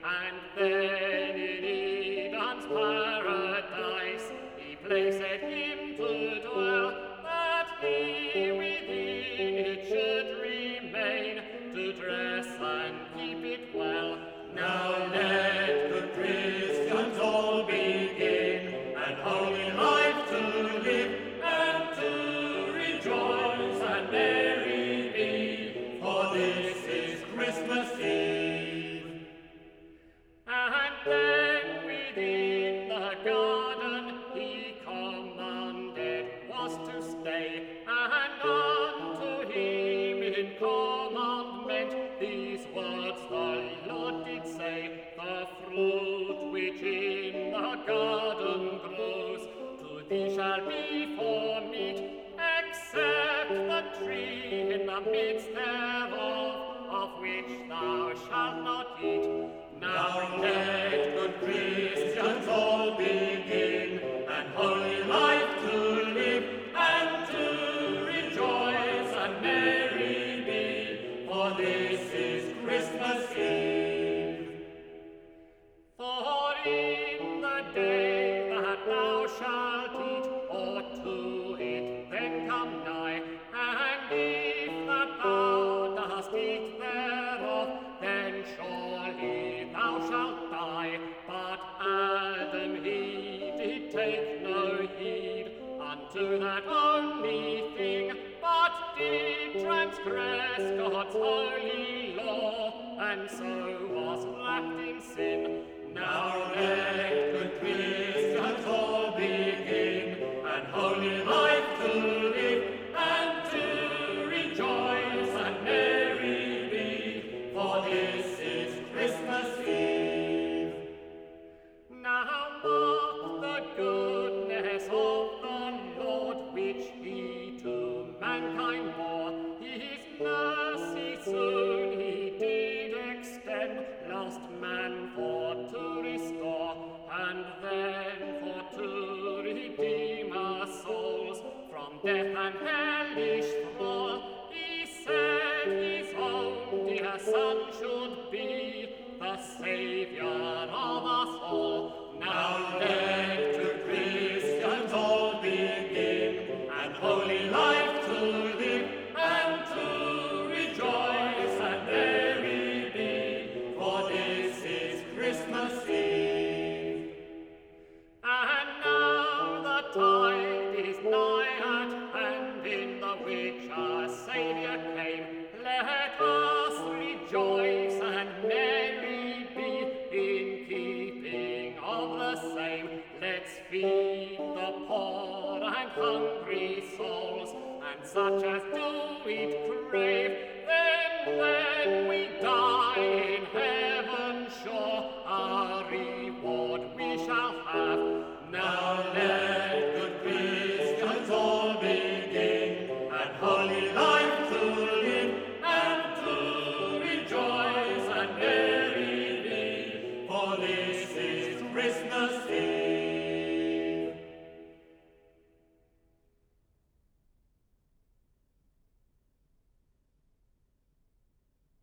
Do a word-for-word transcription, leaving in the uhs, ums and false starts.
and then in Eden's paradise he placed him to dwell, that he within it should remain, to dress and keep it well. Now let the Christians all begin, and holy life to live, and to rejoice and merry be, for this is Christmas Eve. And then within the garden he commanded was to stay, and unto him in commandment these words the Lord did say, the fruit which in the garden grows, to thee shall be for meat, except the tree in the midst thereof, of which thou shalt not eat. Now let good Christians all begin, and holy life to live, and to rejoice and merry be, for this is Christmas Eve. For in the day that thou shalt eat, or to it then come nigh, and if that thou dost eat thereof, then surely thou shalt die. But Adam he did take no heed unto that only thing, but did transgress God's holy law, and so was wrapped in sin. Now let good Christians all begin, and holy life to live, and to rejoice and merry be, for this is Christmas Eve. Now mark the goodness of the Lord, which he to mankind bore. His mercy soon he did extend, lost man for to restore, and then for to redeem our souls from death and hellish thrall. He said his own dear Son should be the Saviour of us all. Now let good Christians all begin, and holy life to live, and to rejoice and merry be, for this is Christmas Eve. And now the tide is nigh at hand, in the which our Saviour came. Let us rejoice and merry be, in keeping of the same. Let's feed the poor and hungry souls, and such as do it